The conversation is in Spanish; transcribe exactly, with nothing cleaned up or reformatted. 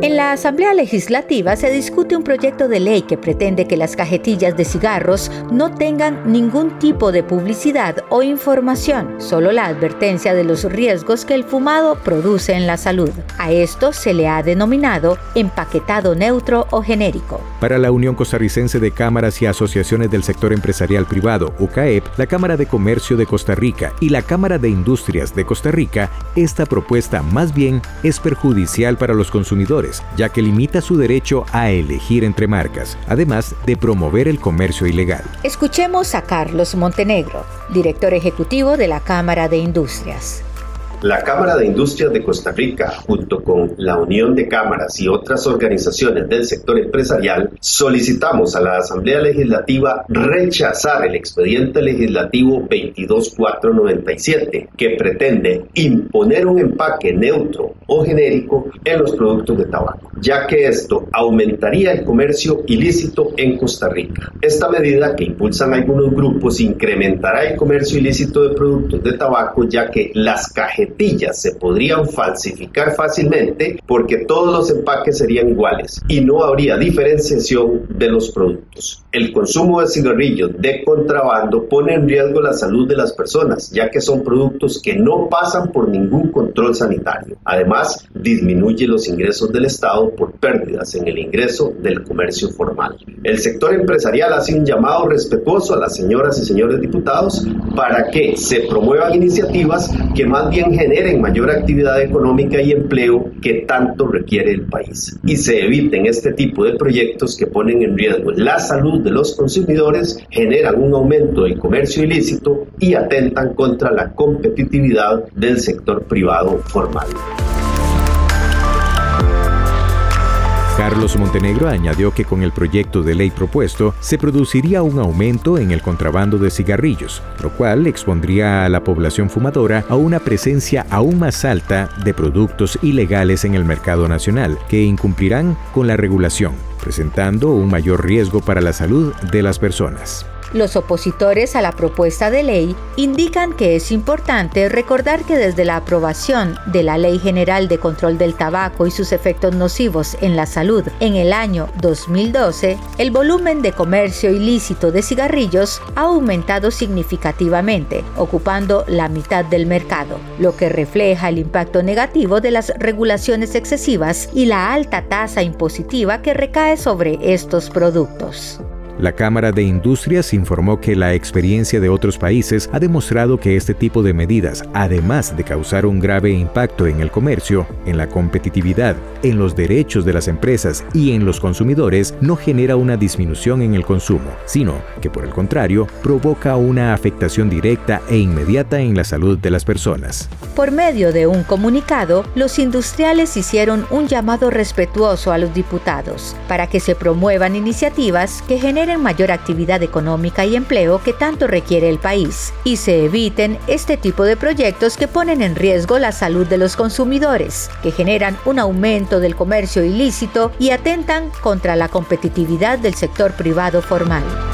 En la Asamblea Legislativa se discute un proyecto de ley que pretende que las cajetillas de cigarros no tengan ningún tipo de publicidad o información, solo la advertencia de los riesgos que el fumado produce en la salud. A esto se le ha denominado empaquetado neutro o genérico. Para la Unión Costarricense de Cámaras y Asociaciones del Sector Empresarial Privado, U C A E P, la Cámara de Comercio de Costa Rica y la Cámara de Industrias de Costa Rica, esta propuesta más bien es perjudicial para los consumidores, ya que limita su derecho a elegir entre marcas, además de promover el comercio ilegal. Escuchemos a Carlos Montenegro, director ejecutivo de la Cámara de Industrias. La Cámara de Industrias de Costa Rica, junto con la Unión de Cámaras y otras organizaciones del sector empresarial, solicitamos a la Asamblea Legislativa rechazar el expediente legislativo veintidós mil cuatrocientos noventa y siete, que pretende imponer un empaque neutro o genérico en los productos de tabaco, ya que esto aumentaría el comercio ilícito en Costa Rica. Esta medida que impulsan algunos grupos incrementará el comercio ilícito de productos de tabaco, ya que las cajetillas se podrían falsificar fácilmente porque todos los empaques serían iguales y no habría diferenciación de los productos. El consumo de cigarrillos de contrabando pone en riesgo la salud de las personas, ya que son productos que no pasan por ningún control sanitario. Además, disminuye los ingresos del Estado por pérdidas en el ingreso del comercio formal. El sector empresarial hace un llamado respetuoso a las señoras y señores diputados para que se promuevan iniciativas que más bien generen mayor actividad económica y empleo que tanto requiere el país, y se eviten este tipo de proyectos que ponen en riesgo la salud de los consumidores, generan un aumento del comercio ilícito y atentan contra la competitividad del sector privado formal. Carlos Montenegro añadió que con el proyecto de ley propuesto se produciría un aumento en el contrabando de cigarrillos, lo cual expondría a la población fumadora a una presencia aún más alta de productos ilegales en el mercado nacional, que incumplirán con la regulación, presentando un mayor riesgo para la salud de las personas. Los opositores a la propuesta de ley indican que es importante recordar que desde la aprobación de la Ley General de Control del Tabaco y sus efectos nocivos en la salud en el año dos mil doce, el volumen de comercio ilícito de cigarrillos ha aumentado significativamente, ocupando la mitad del mercado, lo que refleja el impacto negativo de las regulaciones excesivas y la alta tasa impositiva que recae sobre estos productos. La Cámara de Industrias informó que la experiencia de otros países ha demostrado que este tipo de medidas, además de causar un grave impacto en el comercio, en la competitividad, en los derechos de las empresas y en los consumidores, no genera una disminución en el consumo, sino que por el contrario, provoca una afectación directa e inmediata en la salud de las personas. Por medio de un comunicado, los industriales hicieron un llamado respetuoso a los diputados para que se promuevan iniciativas que generen mayor actividad económica y empleo que tanto requiere el país, y se eviten este tipo de proyectos que ponen en riesgo la salud de los consumidores, que generan un aumento del comercio ilícito y atentan contra la competitividad del sector privado formal.